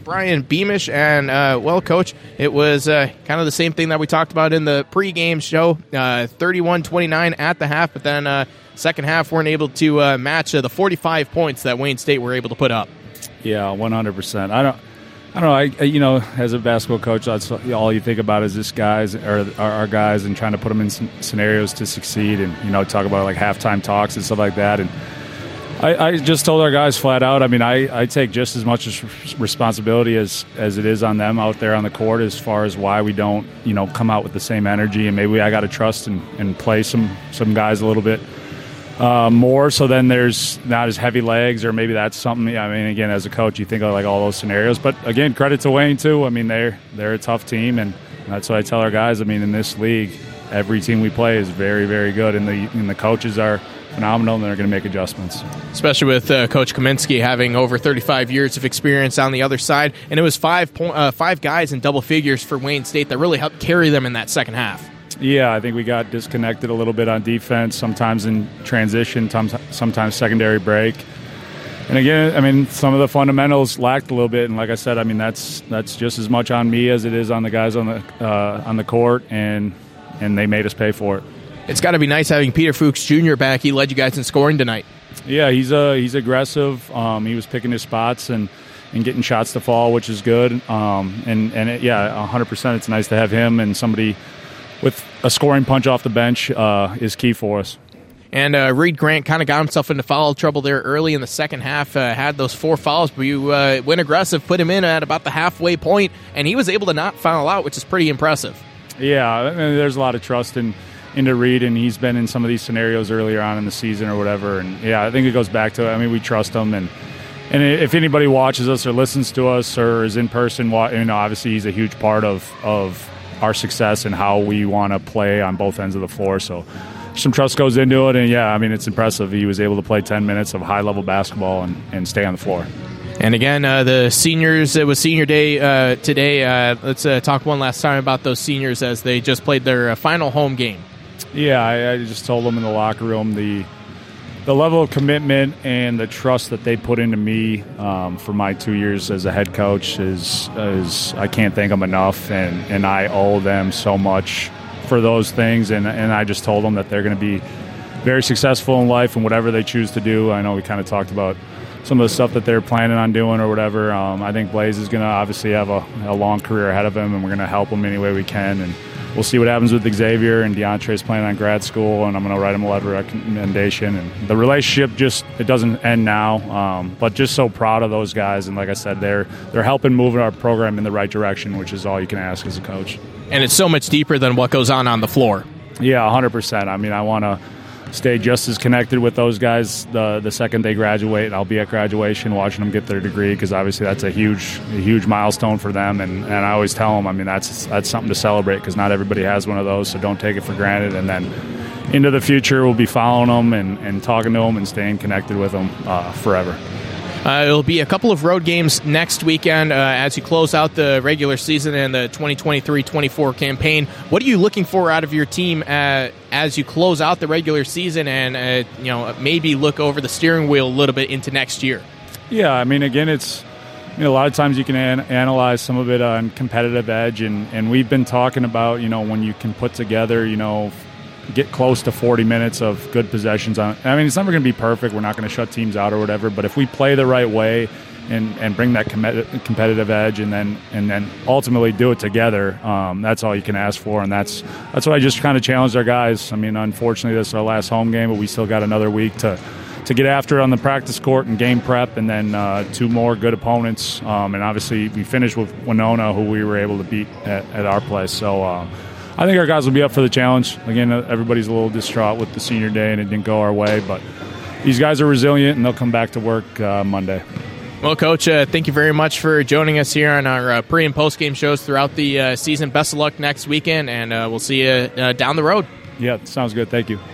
Brian Beamish. And, well, Coach, it was kind of the same thing that we talked about in the pregame show, 31-29 at the half, but then second half weren't able to match the 45 points that Wayne State were able to put up. Yeah, 100%. I don't know. As a basketball coach, that's all you think about is this guys or our guys and trying to put them in scenarios to succeed, and talk about like halftime talks and stuff like that. And I just told our guys flat out. I mean, I take just as much responsibility as it is on them out there on the court as far as why we don't come out with the same energy, and maybe I got to trust and play some guys a little bit more, so then there's not as heavy legs, or maybe that's something. I mean, again, as a coach, you think of like all those scenarios. But again, credit to Wayne too. I mean, they're a tough team, and that's what I tell our guys. I mean, in this league, every team we play is very, very good, and the coaches are phenomenal, and they're going to make adjustments. Especially with Coach Kaminsky having over 35 years of experience on the other side, and it was five guys in double figures for Wayne State that really helped carry them in that second half. Yeah, I think we got disconnected a little bit on defense, sometimes in transition, sometimes secondary break. And again, I mean, some of the fundamentals lacked a little bit, and like I said, I mean, that's just as much on me as it is on the guys on the court, and they made us pay for it. It's got to be nice having Peter Fuchs Jr. back. He led you guys in scoring tonight. Yeah, he's aggressive. He was picking his spots and getting shots to fall, which is good. Yeah, 100%. It's nice to have him, and somebody with a scoring punch off the bench is key for us. And Reed Grant kind of got himself into foul trouble there early in the second half, had those 4 fouls, but you went aggressive, put him in at about the halfway point, and he was able to not foul out, which is pretty impressive. Yeah, I mean, there's a lot of trust into Reed, and he's been in some of these scenarios earlier on in the season or whatever. And, yeah, I think it goes back to it. I mean, we trust him, and if anybody watches us or listens to us or is in person, obviously he's a huge part of our success and how we want to play on both ends of the floor. So some trust goes into it, and yeah, I mean, it's impressive. He was able to play 10 minutes of high-level basketball and stay on the floor. And again, the seniors, it was senior day today. Let's talk one last time about those seniors as they just played their final home game. Yeah, I just told them in the locker room the level of commitment and the trust that they put into me for my 2 years as a head coach is I can't thank them enough, and I owe them so much for those things, and I just told them that they're going to be very successful in life and whatever they choose to do. I know we kind of talked about some of the stuff that they're planning on doing or whatever. I think Blaze is going to obviously have a long career ahead of him, and we're going to help him any way we can, and we'll see what happens with Xavier, and DeAndre's planning on grad school, and I'm going to write him a letter of recommendation. And the relationship it doesn't end now, but just so proud of those guys. And like I said, they're helping move our program in the right direction, which is all you can ask as a coach. And it's so much deeper than what goes on the floor. Yeah, 100%. I mean, I want to stay just as connected with those guys the second they graduate. I'll be at graduation watching them get their degree, because obviously that's a huge milestone for them, and I always tell them, I mean, that's something to celebrate, because not everybody has one of those, so don't take it for granted. And then into the future, we'll be following them and talking to them and staying connected with them forever. It'll be a couple of road games next weekend as you close out the regular season and the 2023-24 campaign. What are you looking for out of your team as you close out the regular season and maybe look over the steering wheel a little bit into next year? Yeah, I mean, again, it's a lot of times you can analyze some of it on competitive edge, and we've been talking about when you can put together get close to 40 minutes of good possessions on. I mean, it's never going to be perfect. We're not going to shut teams out or whatever. But if we play the right way and bring that competitive edge, and then ultimately do it together, that's all you can ask for. And that's what I just kind of challenged our guys. I mean, unfortunately, this is our last home game, but we still got another week to get after it on the practice court and game prep, and then 2 more good opponents. And obviously, we finished with Winona, who we were able to beat at our place. So. I think our guys will be up for the challenge. Again, everybody's a little distraught with the senior day and it didn't go our way, but these guys are resilient and they'll come back to work Monday. Well, Coach, thank you very much for joining us here on our pre- and post-game shows throughout the season. Best of luck next weekend, and we'll see you down the road. Yeah, sounds good. Thank you.